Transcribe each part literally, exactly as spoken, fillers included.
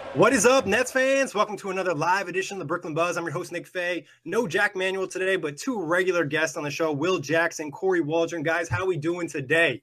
What is up, Nets fans? Welcome to another live edition of the Brooklyn Buzz. I'm your host, Nick Fay. No Jack Manuel today, but two regular guests on the show, Will Jackson, Corey Waldron. Guys, how we doing today?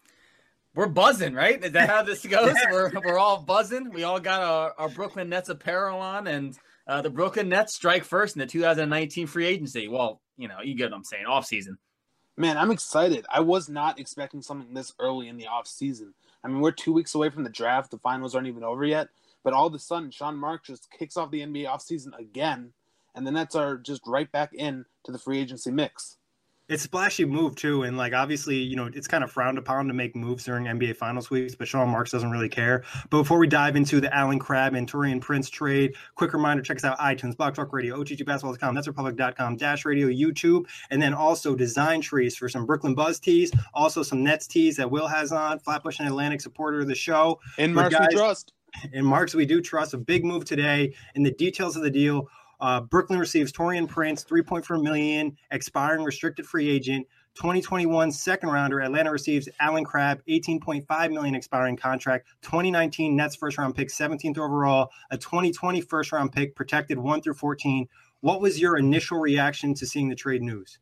We're buzzing, right? Is that how this goes? we're we're all buzzing. We all got our, our Brooklyn Nets apparel on, and uh, the Brooklyn Nets strike first in the two thousand nineteen free agency. Well, you know, you get what I'm saying, off season. Man, I'm excited. I was not expecting something this early in the off season. I mean, we're two weeks away from the draft. The finals aren't even over yet. But all of a sudden, Sean Marks just kicks off the N B A offseason again, and the Nets are just right back in to the free agency mix. It's a splashy move, too, and, like, obviously, you know, it's kind of frowned upon to make moves during N B A Finals weeks, but Sean Marks doesn't really care. But before we dive into the Allen Crabbe and Taurean Prince trade, quick reminder, check us out, iTunes, Blog Talk Radio, O T G Basketball dot com, Nets Republic dot com, Dash Radio, YouTube, and then also Design Trees for some Brooklyn Buzz tees, also some Nets tees that Will has on, Flatbush and Atlantic supporter of the show. In Marks we trust. In Marks we do trust. A big move today. In the details of the deal, uh, Brooklyn receives Taurean Prince, three point four million dollars, expiring restricted free agent. twenty twenty-one second rounder, Atlanta receives Allen Crabbe, eighteen point five million dollars expiring contract. twenty nineteen Nets first round pick, seventeenth overall. A twenty twenty first round pick, protected one through fourteen. What was your initial reaction to seeing the trade news?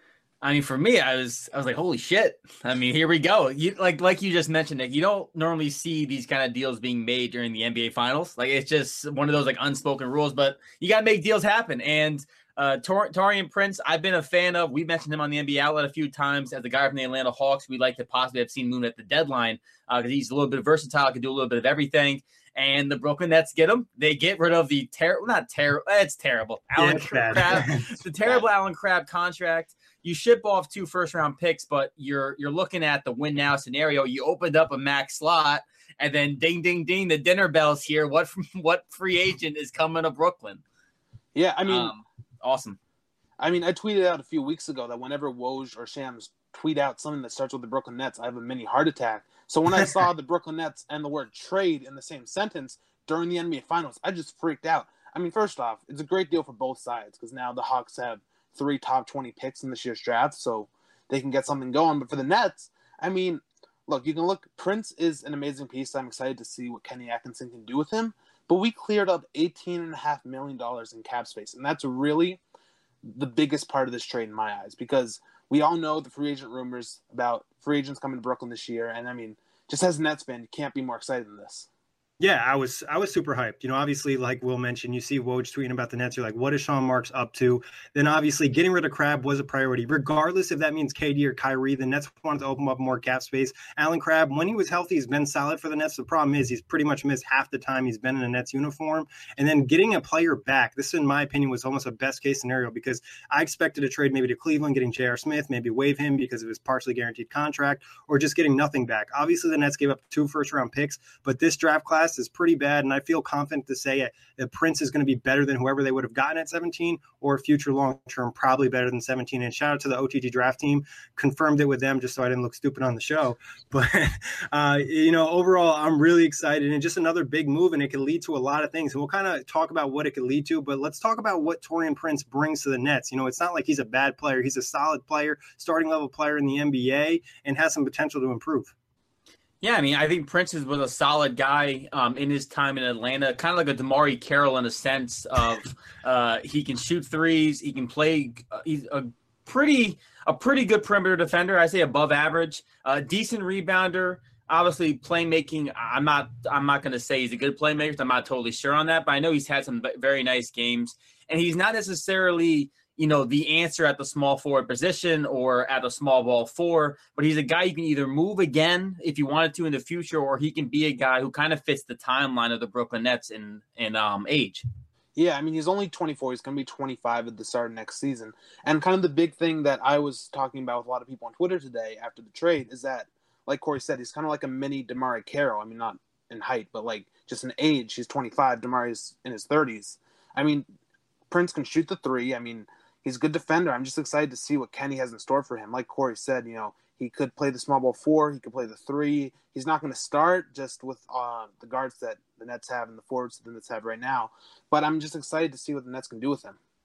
I mean, for me, I was I was like, holy shit. I mean, here we go. You like like you just mentioned, Nick, you don't normally see these kind of deals being made during the N B A Finals. Like, it's just one of those like unspoken rules, but you got to make deals happen. And uh, Tor- Taurean Prince, I've been a fan of. We mentioned him on the N B A Outlet a few times as a guy from the Atlanta Hawks. We'd like to possibly have seen Moon at the deadline because uh, he's a little bit versatile, can do a little bit of everything. And the Brooklyn Nets get him. They get rid of the terrible, not terrible, it's terrible. Allen yeah, Crabbe, the terrible Allen Crabbe contract. You ship off two first-round picks, but you're you're looking at the win-now scenario. You opened up a max slot, and then ding, ding, ding, the dinner bell's here. What what free agent is coming to Brooklyn? Yeah, I mean, um, awesome. I mean, I tweeted out a few weeks ago that whenever Woj or Shams tweet out something that starts with the Brooklyn Nets, I have a mini heart attack. So when I saw the Brooklyn Nets and the word trade in the same sentence during the N B A Finals, I just freaked out. I mean, first off, it's a great deal for both sides because now the Hawks have three top twenty picks in this year's draft, so they can get something going. But for the Nets, I mean, look, you can look, Prince is an amazing piece. I'm excited to see what Kenny Atkinson can do with him. But we cleared up eighteen point five million dollars in cap space, and that's really the biggest part of this trade in my eyes because we all know the free agent rumors about free agents coming to Brooklyn this year. And, I mean, just as a Nets fan, you can't be more excited than this. Yeah, I was I was super hyped. You know, obviously, like Will mentioned, you see Woj tweeting about the Nets. You're like, what is Sean Marks up to? Then obviously getting rid of Crabbe was a priority. Regardless if that means K D or Kyrie, the Nets wanted to open up more cap space. Allen Crabbe, when he was healthy, he's been solid for the Nets. The problem is he's pretty much missed half the time he's been in a Nets uniform. And then getting a player back, this in my opinion was almost a best case scenario because I expected a trade maybe to Cleveland, getting J R. Smith, maybe waive him because of his partially guaranteed contract, or just getting nothing back. Obviously, the Nets gave up two first round picks, but this draft class is pretty bad. And I feel confident to say that Prince is going to be better than whoever they would have gotten at seventeen, or future long-term, probably better than seventeen. And shout out to the O T G draft team. Confirmed it with them just so I didn't look stupid on the show. But, uh, you know, overall, I'm really excited. And just another big move, and it could lead to a lot of things. And we'll kind of talk about what it could lead to. But let's talk about what Taurean Prince brings to the Nets. You know, it's not like he's a bad player. He's a solid player, starting level player in the N B A, and has some potential to improve. Yeah, I mean, I think Prince was a solid guy um, in his time in Atlanta, kind of like a DeMarre Carroll in a sense of uh, he can shoot threes, he can play. Uh, he's a pretty a pretty good perimeter defender. I say above average, uh, decent rebounder. Obviously, playmaking. I'm not. I'm not going to say he's a good playmaker. I'm not totally sure on that, but I know he's had some very nice games, and he's not necessarily, you know, the answer at the small forward position or at a small ball four, but he's a guy you can either move again if you wanted to in the future, or he can be a guy who kind of fits the timeline of the Brooklyn Nets in, in um, age. Yeah, I mean, he's only twenty-four. He's going to be twenty-five at the start of next season. And kind of the big thing that I was talking about with a lot of people on Twitter today after the trade is that, like Corey said, he's kind of like a mini DeMarre Carroll. I mean, not in height, but like just in age. He's twenty-five. DeMarre's in his thirties. I mean, Prince can shoot the three. I mean, he's a good defender. I'm just excited to see what Kenny has in store for him. Like Corey said, you know, he could play the small ball four. He could play the three. He's not going to start just with uh, the guards that the Nets have and the forwards that the Nets have right now. But I'm just excited to see what the Nets can do with him.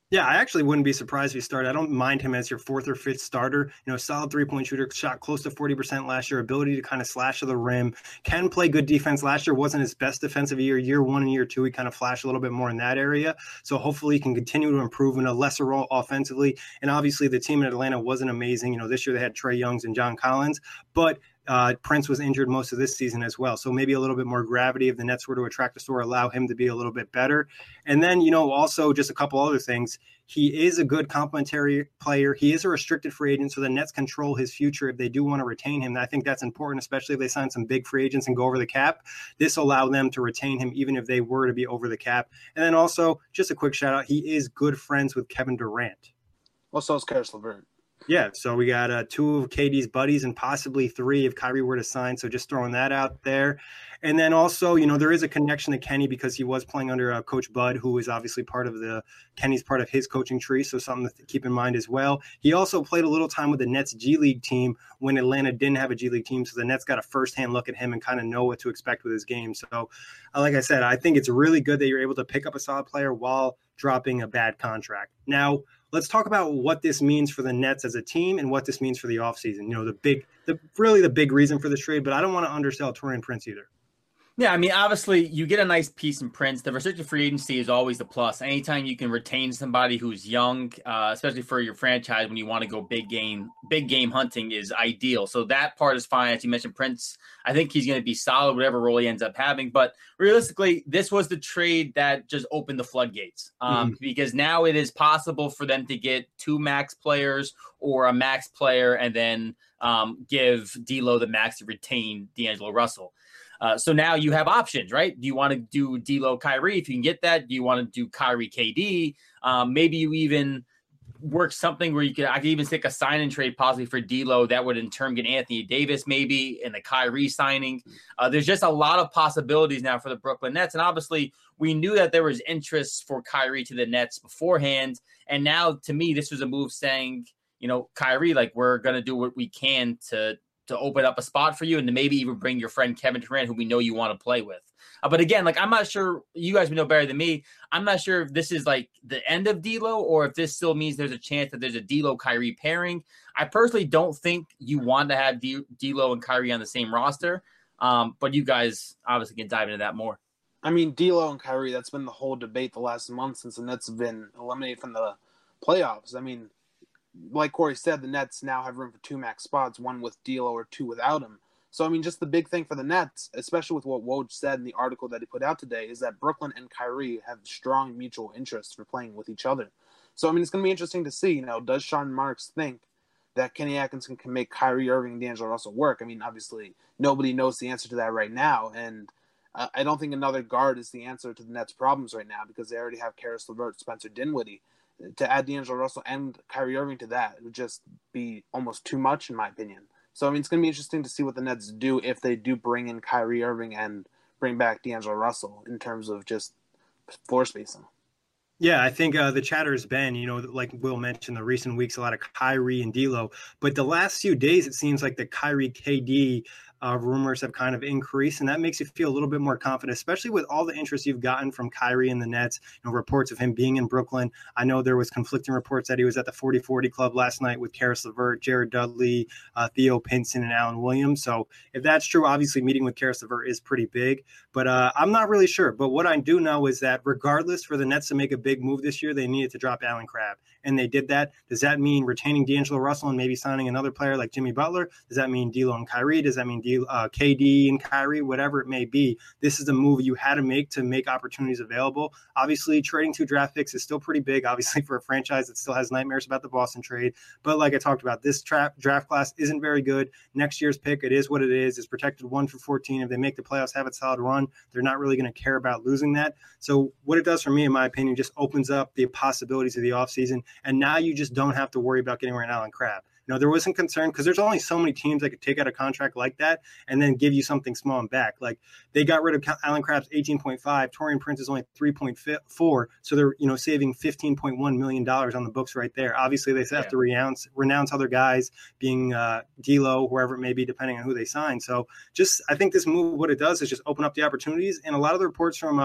Yeah, I actually wouldn't be surprised if he started. I don't mind him as your fourth or fifth starter. You know, solid three-point shooter, shot close to forty percent last year, ability to kind of slash to the rim, can play good defense. Last year wasn't his best defensive year. Year one and year two, he kind of flashed a little bit more in that area. So hopefully he can continue to improve in a lesser role offensively. And obviously the team in Atlanta wasn't amazing. You know, this year they had Trae Youngs and John Collins, but Uh, Prince was injured most of this season as well. So maybe a little bit more gravity if the Nets were to attract a store, allow him to be a little bit better. And then, you know, also just a couple other things. He is a good complementary player. He is a restricted free agent, so the Nets control his future if they do want to retain him. And I think that's important, especially if they sign some big free agents and go over the cap. This will allow them to retain him even if they were to be over the cap. And then also, just a quick shout out, he is good friends with Kevin Durant. Well, so is Caris LeVert. Yeah, so we got uh, two of K D's buddies and possibly three if Kyrie were to sign. So just throwing that out there. And then also, you know, there is a connection to Kenny because he was playing under uh, Coach Bud, who is obviously part of the – Kenny's part of his coaching tree, so something to keep in mind as well. He also played a little time with the Nets G League team when Atlanta didn't have a G League team, so the Nets got a firsthand look at him and kind of know what to expect with his game. So, uh, like I said, I think it's really good that you're able to pick up a solid player while dropping a bad contract. Now – let's talk about what this means for the Nets as a team and what this means for the offseason. You know, the big, the really the big reason for this trade, but I don't want to undersell Taurean Prince either. Yeah, I mean, obviously, you get a nice piece in Prince. The restricted free agency is always the plus. Anytime you can retain somebody who's young, uh, especially for your franchise when you want to go big game, big game hunting is ideal. So that part is fine. As you mentioned, Prince, I think he's going to be solid, whatever role he ends up having. But realistically, this was the trade that just opened the floodgates um, mm-hmm. because now it is possible for them to get two max players or a max player and then um, give D'Lo the max to retain D'Angelo Russell. Uh, so now you have options, right? Do you want to do D'Lo Kyrie if you can get that? Do you want to do Kyrie K D? Um, maybe you even work something where you could, I could even stick a sign and trade possibly for D'Lo that would in turn get Anthony Davis maybe in the Kyrie signing. Uh, there's just a lot of possibilities now for the Brooklyn Nets. And obviously we knew that there was interest for Kyrie to the Nets beforehand. And now to me, this was a move saying, you know, Kyrie, like we're going to do what we can to, to open up a spot for you and to maybe even bring your friend Kevin Durant, who we know you want to play with. Uh, but again, like, I'm not sure, you guys would know better than me. I'm not sure if this is like the end of D'Lo or if this still means there's a chance that there's a D'Lo Kyrie pairing. I personally don't think you want to have D- D'Lo and Kyrie on the same roster. Um, but you guys obviously can dive into that more. I mean, D'Lo and Kyrie, that's been the whole debate the last month since the Nets have been eliminated from the playoffs. I mean, like Corey said, the Nets now have room for two max spots, one with D'Lo or two without him. So, I mean, just the big thing for the Nets, especially with what Woj said in the article that he put out today, is that Brooklyn and Kyrie have strong mutual interest for playing with each other. So, I mean, it's going to be interesting to see, you know, does Sean Marks think that Kenny Atkinson can make Kyrie Irving and D'Angelo Russell work? I mean, obviously, nobody knows the answer to that right now, and uh, I don't think another guard is the answer to the Nets' problems right now because they already have Caris LeVert, Spencer Dinwiddie. To add D'Angelo Russell and Kyrie Irving to that, it would just be almost too much, in my opinion. So, I mean, it's going to be interesting to see what the Nets do if they do bring in Kyrie Irving and bring back D'Angelo Russell in terms of just floor spacing. Yeah, I think uh, the chatter has been, you know, like Will mentioned, the recent weeks, a lot of Kyrie and D'Lo. But the last few days, it seems like the Kyrie K D uh, rumors have kind of increased, and that makes you feel a little bit more confident, especially with all the interest you've gotten from Kyrie and the Nets. You know, reports of him being in Brooklyn. I know there was conflicting reports that he was at the forty forty Club last night with Caris LeVert, Jared Dudley, uh, Theo Pinson, and Alan Williams. So if that's true, obviously meeting with Caris LeVert is pretty big. But uh, I'm not really sure. But what I do know is that regardless, for the Nets to make a big move this year, they needed to drop Allen Crabbe. And they did that. Does that mean retaining D'Angelo Russell and maybe signing another player like Jimmy Butler? Does that mean D'Lo and Kyrie? Does that mean D- uh, K D and Kyrie? Whatever it may be, this is a move you had to make to make opportunities available. Obviously, trading two draft picks is still pretty big, obviously, for a franchise that still has nightmares about the Boston trade. But like I talked about, this tra- draft class isn't very good. Next year's pick, it is what it is. It's protected one for fourteen. If they make the playoffs, have a solid run, they're not really going to care about losing that. So what it does for me, in my opinion, just opens up the possibilities of the offseason. And now you just don't have to worry about getting rid of Allen Crabbe. You know, there wasn't concern because there's only so many teams that could take out a contract like that and then give you something small and back. Like they got rid of Allen Crabbe's eighteen point five, Taurean Prince is only three point four, so they're, you know, saving fifteen point one million dollars on the books right there. Obviously, they have yeah. to renounce renounce other guys, being uh, D'Lo, whoever it may be, depending on who they sign. So just I think this move, what it does is just open up the opportunities. And a lot of the reports from uh,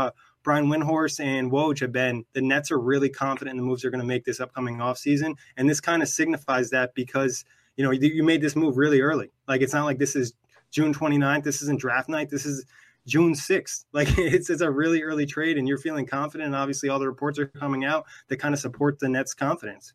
Brian Windhorst and Woj have been, the Nets are really confident in the moves they're going to make this upcoming offseason. And this kind of signifies that because, you know, you made this move really early. Like, it's not like this is June twenty-ninth. This isn't draft night. This is June sixth. Like, it's, it's a really early trade, and you're feeling confident. And obviously all the reports are coming out that kind of support the Nets' confidence.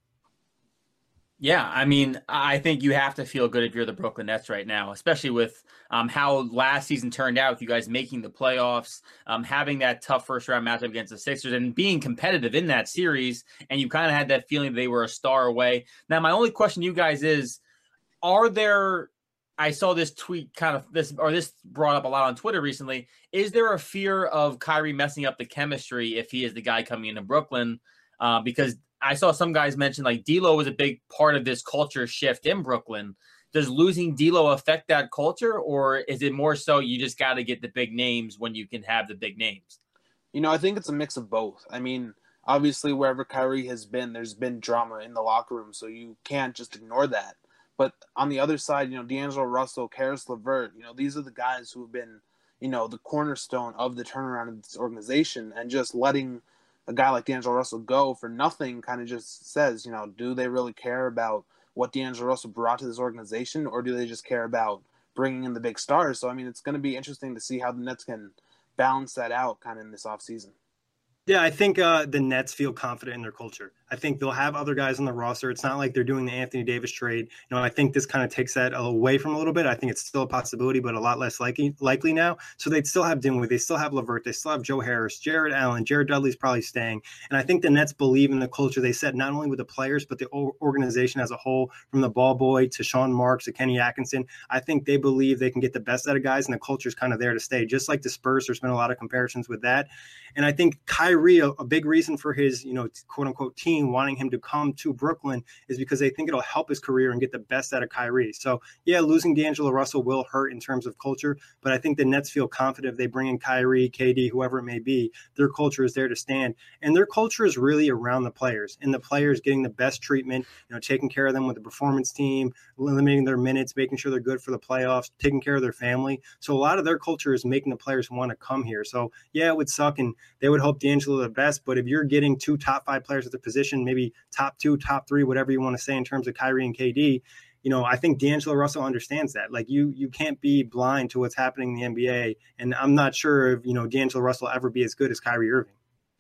Yeah, I mean, I think you have to feel good if you're the Brooklyn Nets right now, especially with um, how last season turned out, with you guys making the playoffs, um, having that tough first-round matchup against the Sixers, and being competitive in that series, and you kind of had that feeling they were a star away. Now, my only question to you guys is, are there – I saw this tweet kind of – this or this brought up a lot on Twitter recently. Is there a fear of Kyrie messing up the chemistry if he is the guy coming into Brooklyn? Uh, because – I saw some guys mention like D'Lo was a big part of this culture shift in Brooklyn. Does losing D'Lo affect that culture, or is it more so you just got to get the big names when you can have the big names? You know, I think it's a mix of both. I mean, obviously wherever Kyrie has been, there's been drama in the locker room, so you can't just ignore that. But on the other side, you know, D'Angelo Russell, Karis LeVert, you know, these are the guys who have been, you know, the cornerstone of the turnaround of this organization, and just letting a guy like D'Angelo Russell go for nothing kind of just says, you know, do they really care about what D'Angelo Russell brought to this organization, or do they just care about bringing in the big stars? So, I mean, it's going to be interesting to see how the Nets can balance that out kind of in this offseason. Yeah, I think uh, the Nets feel confident in their culture. I think they'll have other guys on the roster. It's not like they're doing the Anthony Davis trade. You know, I think this kind of takes that away from a little bit. I think it's still a possibility, but a lot less likely likely now. So they'd still have Dinwiddie. They still have LeVert. They still have Joe Harris, Jared Allen. Jared Dudley's probably staying. And I think the Nets believe in the culture they set, not only with the players, but the organization as a whole, from the ball boy to Sean Marks to Kenny Atkinson. I think they believe they can get the best out of guys, and the culture's kind of there to stay. Just like the Spurs, there's been a lot of comparisons with that. And I think Kyrie, a, a big reason for his, you know, quote unquote team wanting him to come to Brooklyn is because they think it'll help his career and get the best out of Kyrie. So yeah, losing D'Angelo Russell will hurt in terms of culture, but I think the Nets feel confident if they bring in Kyrie, K D, whoever it may be, their culture is there to stand. And their culture is really around the players, and the players getting the best treatment, you know, taking care of them with the performance team, limiting their minutes, making sure they're good for the playoffs, taking care of their family. So a lot of their culture is making the players want to come here. So yeah, it would suck, and they would hope D'Angelo the best, but if you're getting two top five players at the position, maybe top two, top three, whatever you want to say in terms of Kyrie and K D, you know, I think D'Angelo Russell understands that. Like, you you can't be blind to what's happening in the N B A, and I'm not sure if, you know, D'Angelo Russell will ever be as good as Kyrie Irving.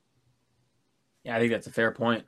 Yeah, I think that's a fair point.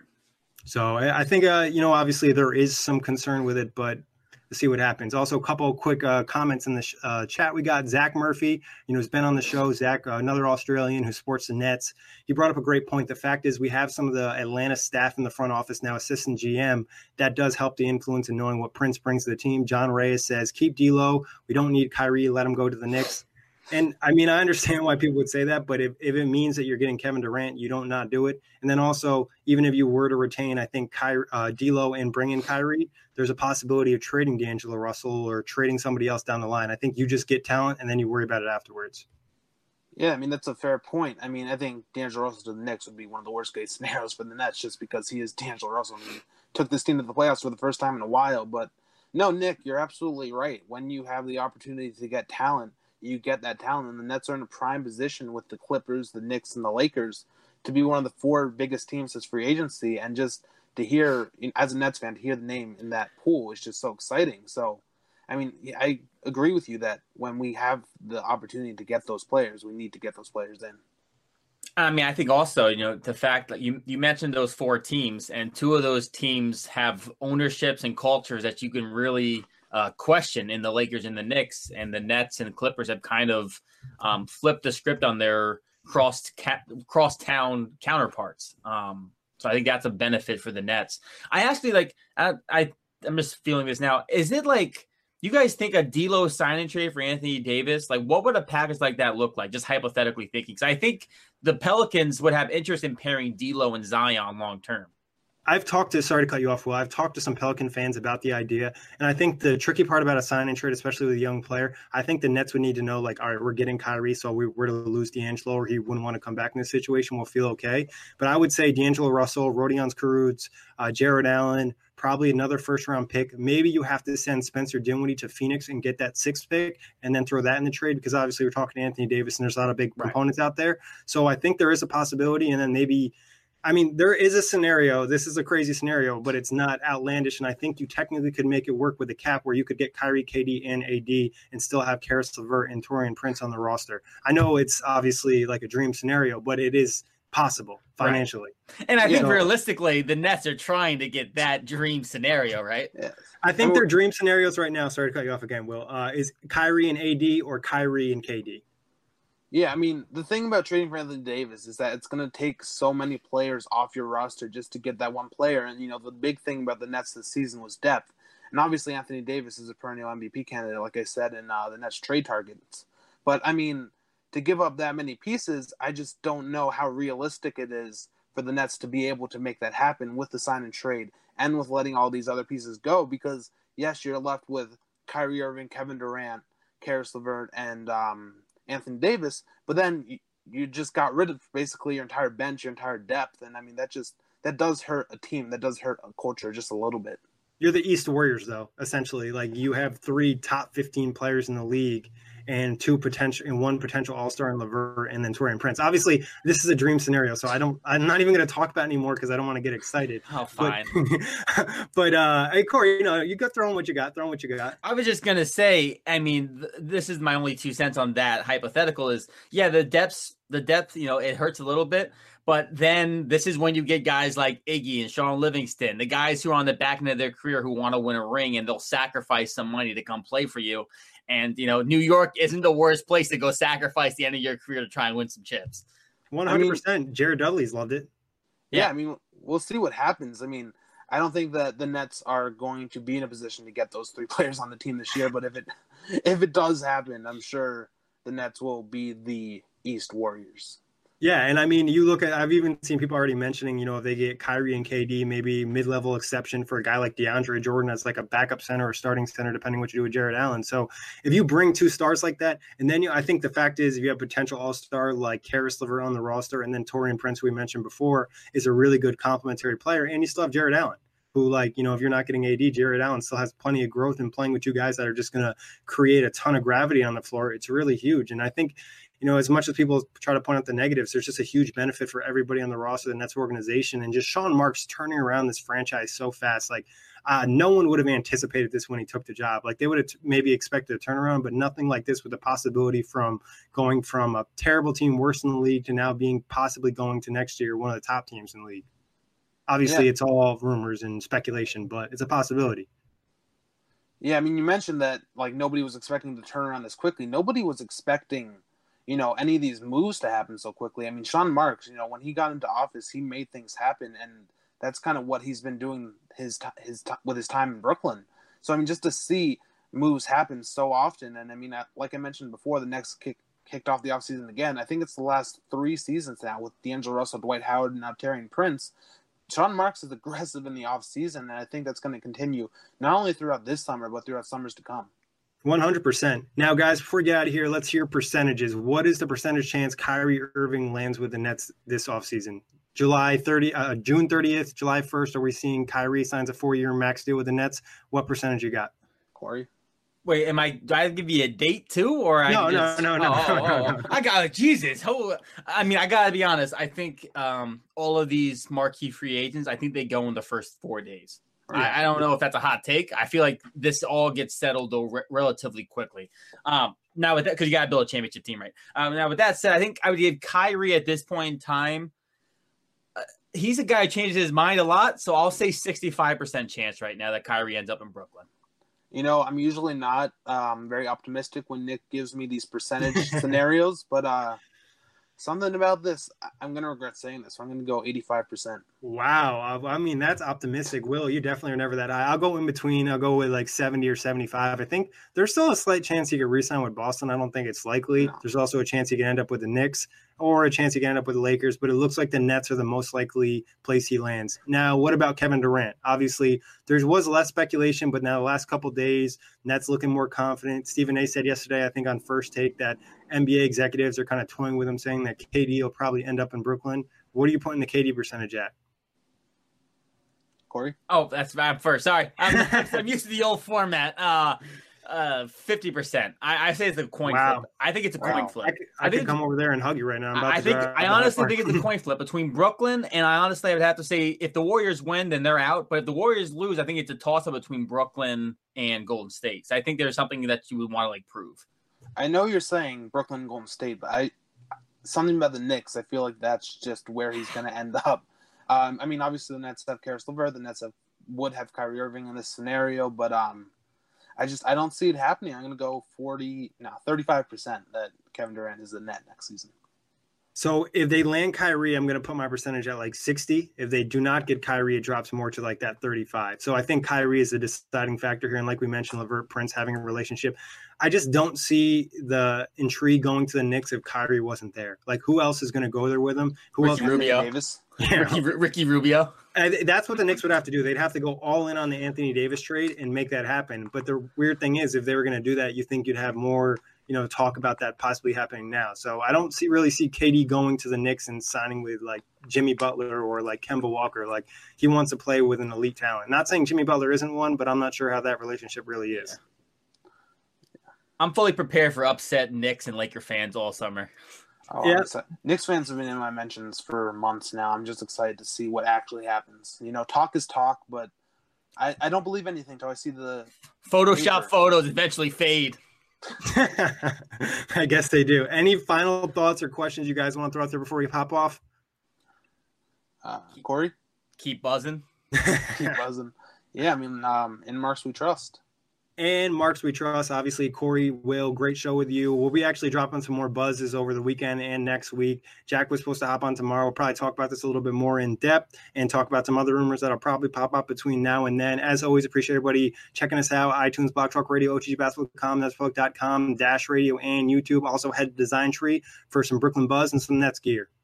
So I think, uh, you know, obviously there is some concern with it, but to see what happens. Also, a couple of quick uh, comments in the sh- uh, chat. We got Zach Murphy, you know, who's been on the show. Zach, uh, another Australian who sports the Nets. He brought up a great point. The fact is we have some of the Atlanta staff in the front office now, assistant G M. That does help the influence in knowing what Prince brings to the team. John Reyes says, keep D'Lo. We don't need Kyrie. Let him go to the Knicks. And, I mean, I understand why people would say that, but if, if it means that you're getting Kevin Durant, you don't not do it. And then also, even if you were to retain, I think, Kyrie, uh, D'Lo and bring in Kyrie, there's a possibility of trading D'Angelo Russell or trading somebody else down the line. I think you just get talent, and then you worry about it afterwards. Yeah, I mean, that's a fair point. I mean, I think D'Angelo Russell to the Knicks would be one of the worst-case scenarios for the Nets, just because he is D'Angelo Russell. I mean, he took this team to the playoffs for the first time in a while. But, no, Nick, you're absolutely right. When you have the opportunity to get talent, you get that talent, and the Nets are in a prime position with the Clippers, the Knicks, and the Lakers to be one of the four biggest teams as free agency. And just to hear, as a Nets fan, to hear the name in that pool is just so exciting. So, I mean, I agree with you that when we have the opportunity to get those players, we need to get those players in. I mean, I think also, you know, the fact that you, you mentioned those four teams, and two of those teams have ownerships and cultures that you can really uh, question in the Lakers and the Knicks, and the Nets and the Clippers have kind of um, flipped the script on their cross ca- cross town counterparts. Um, so I think that's a benefit for the Nets. I actually like, I, I I'm just feeling this now. Is it like, you guys think a D'Lo signing trade for Anthony Davis, like what would a package like that look like? Just hypothetically thinking, because I think the Pelicans would have interest in pairing D'Lo and Zion long term. I've talked to, sorry to cut you off, Will. I've talked to some Pelican fans about the idea. And I think the tricky part about a sign-in trade, especially with a young player, I think the Nets would need to know, like, all right, we're getting Kyrie, so we were to lose D'Angelo or he wouldn't want to come back in this situation, we'll feel okay. But I would say D'Angelo Russell, Rodion Kurucs, uh, Jared Allen, probably another first round pick. Maybe you have to send Spencer Dinwiddie to Phoenix and get that sixth pick and then throw that in the trade, because obviously we're talking to Anthony Davis and there's a lot of big Right. components out there. So I think there is a possibility. And then maybe, I mean, there is a scenario. This is a crazy scenario, but it's not outlandish. And I think you technically could make it work with a cap where you could get Kyrie, K D, and A D and still have Karis LeVert and Taurean Prince on the roster. I know it's obviously like a dream scenario, but it is possible financially. Right. And I think So, realistically, the Nets are trying to get that dream scenario, right? Yes. I think their dream scenarios right now, sorry to cut you off again, Will, uh, is Kyrie and A D or Kyrie and K D. Yeah, I mean, the thing about trading for Anthony Davis is that it's going to take so many players off your roster just to get that one player. And, you know, the big thing about the Nets this season was depth. And obviously, Anthony Davis is a perennial M V P candidate, like I said, in uh, the Nets trade targets. But, I mean, to give up that many pieces, I just don't know how realistic it is for the Nets to be able to make that happen with the sign and trade and with letting all these other pieces go. Because, yes, you're left with Kyrie Irving, Kevin Durant, Karis LeVert, and um, – Anthony Davis, but then you, you just got rid of basically your entire bench, your entire depth, and I mean that just that does hurt a team, that does hurt a culture just a little bit. You're the East Warriors, though. Essentially, like you have three top fifteen players in the league, and two potential and one potential All-Star in LeVert, and then Taurean Prince. Obviously, this is a dream scenario, so I don't. I'm not even going to talk about it anymore because I don't want to get excited. Oh, fine. But, but uh, hey, Corey, you know, you got throwing what you got. Throwing what you got. I was just gonna say, I mean, th- this is my only two cents on that hypothetical. Is yeah, the depths, the depth, you know, it hurts a little bit, but then this is when you get guys like Iggy and Sean Livingston, the guys who are on the back end of their career who want to win a ring, and they'll sacrifice some money to come play for you. And, you know, New York isn't the worst place to go sacrifice the end of your career to try and win some chips. one hundred percent. Jared Dudley's loved it. Yeah, Yeah. I mean, we'll see what happens. I mean, I don't think that the Nets are going to be in a position to get those three players on the team this year, but if it if it does happen, I'm sure the Nets will be the East Warriors. Yeah, and I mean, you look at, I've even seen people already mentioning, you know, if they get Kyrie and K D, maybe mid-level exception for a guy like DeAndre Jordan as like a backup center or starting center, depending what you do with Jared Allen. So if you bring two stars like that, and then you, I think the fact is if you have potential all-star like Karis LeVert on the roster, and then Taurean Prince, who we mentioned before, is a really good complementary player, and you still have Jared Allen, who, like, you know, if you're not getting A D, Jared Allen still has plenty of growth and playing with two guys that are just going to create a ton of gravity on the floor. It's really huge. And I think, you know, as much as people try to point out the negatives, there's just a huge benefit for everybody on the roster, the Nets organization, and just Sean Marks turning around this franchise so fast. Like, uh, no one would have anticipated this when he took the job. Like, they would have t- maybe expected a turnaround, but nothing like this, with the possibility from going from a terrible team, worse in the league, to now being possibly going to next year one of the top teams in the league. Obviously, Yeah. it's all rumors and speculation, but it's a possibility. Yeah, I mean, you mentioned that, like, nobody was expecting the turnaround this quickly. Nobody was expecting, you know, any of these moves to happen so quickly. I mean, Sean Marks, you know, when he got into office, he made things happen, and that's kind of what he's been doing his his with his time in Brooklyn. So, I mean, just to see moves happen so often, and I mean, like I mentioned before, the Nets kick, kicked off the offseason again. I think it's the last three seasons now with D'Angelo Russell, Dwight Howard, and now Taurean Prince. Sean Marks is aggressive in the offseason, and I think that's going to continue not only throughout this summer, but throughout summers to come. one hundred percent. Now, guys, before we get out of here, let's hear percentages. What is the percentage chance Kyrie Irving lands with the Nets this offseason? July thirtieth, uh, June thirtieth, July first, are we seeing Kyrie signs a four-year max deal with the Nets? What percentage you got? Corey? Wait, am I? Do I give you a date too, or I No, no, just, no, no, oh, no, oh, no, oh. no. I got Jesus. Oh, I mean, I gotta be honest. I think um, all of these marquee free agents, I think they go in the first four days. Yeah. I, I don't know if that's a hot take. I feel like this all gets settled though re- relatively quickly. Um, now with that, because you got to build a championship team, right? Um, now with that said, I think I would give Kyrie at this point in time. Uh, he's a guy who changes his mind a lot, so I'll say sixty-five percent chance right now that Kyrie ends up in Brooklyn. You know, I'm usually not um, very optimistic when Nick gives me these percentage scenarios, but uh, something about this, I'm going to regret saying this. So I'm going to go eighty-five percent. Wow. I mean, that's optimistic. Will, you definitely are never that high. I'll go in between. I'll go with like seventy or seventy-five. I think there's still a slight chance he could re-sign with Boston. I don't think it's likely. No. There's also a chance he could end up with the Knicks, or a chance he could end up with the Lakers, but it looks like the Nets are the most likely place he lands. Now, what about Kevin Durant? Obviously, there was less speculation, but now the last couple of days, Nets looking more confident. Stephen A. said yesterday, I think on First Take, that N B A executives are kind of toying with him, saying that K D will probably end up in Brooklyn. What are you putting the K D percentage at? Corey? Oh, that's I'm first. Sorry, I'm, I'm used to the old format. Uh, uh, fifty percent. I, I say it's a coin Wow. flip. I think it's a Wow. coin flip. I could, I I could think come over there and hug you right now. I'm about I to think drive I that honestly far. think it's a coin flip between Brooklyn and I honestly would have to say if the Warriors win, then they're out. But if the Warriors lose, I think it's a toss up between Brooklyn and Golden State. So I think there's something that you would want to like prove. I know you're saying Brooklyn, Golden State, but I something about the Knicks. I feel like that's just where he's going to end up. Um, I mean, obviously the Nets have Karis LeVert, the Nets have, would have Kyrie Irving in this scenario, but um, I just I don't see it happening. I'm going to go forty, no, thirty-five percent that Kevin Durant is the net next season. So if they land Kyrie, I'm going to put my percentage at like sixty. If they do not get Kyrie, it drops more to like that thirty-five. So I think Kyrie is a deciding factor here. And like we mentioned, LeVert, Prince having a relationship. I just don't see the intrigue going to the Knicks if Kyrie wasn't there. Like who else is going to go there with him? Who Ricky else? Rubio. Davis. Yeah. Ricky, Ricky Rubio. And that's what the Knicks would have to do. They'd have to go all in on the Anthony Davis trade and make that happen. But the weird thing is, if they were going to do that, you think you'd have more, you know, talk about that possibly happening now. So I don't see really see K D going to the Knicks and signing with like Jimmy Butler or like Kemba Walker. Like he wants to play with an elite talent. Not saying Jimmy Butler isn't one, but I'm not sure how that relationship really is. I'm fully prepared for upset Knicks and Laker fans all summer. Oh, Yeah. yeah. Knicks fans have been in my mentions for months now. I'm just excited to see what actually happens. You know, talk is talk, but I, I don't believe anything until I see the Photoshop paper. photos eventually fade. I guess they do. Any final thoughts or questions you guys want to throw out there before we pop off? Uh, Corey, Keep buzzing. keep buzzing. Yeah, I mean, um, in Marks we trust. And Marks we trust. Obviously, Corey, Will, great show with you. We'll be actually dropping some more buzzes over the weekend and next week. Jack was supposed to hop on tomorrow. We'll probably talk about this a little bit more in depth and talk about some other rumors that'll probably pop up between now and then. As always, appreciate everybody checking us out. iTunes, Blog Talk Radio, O T G basketball dot com, Netsfolk dot com, Dash Radio, and YouTube. Also head to Design Tree for some Brooklyn buzz and some Nets gear.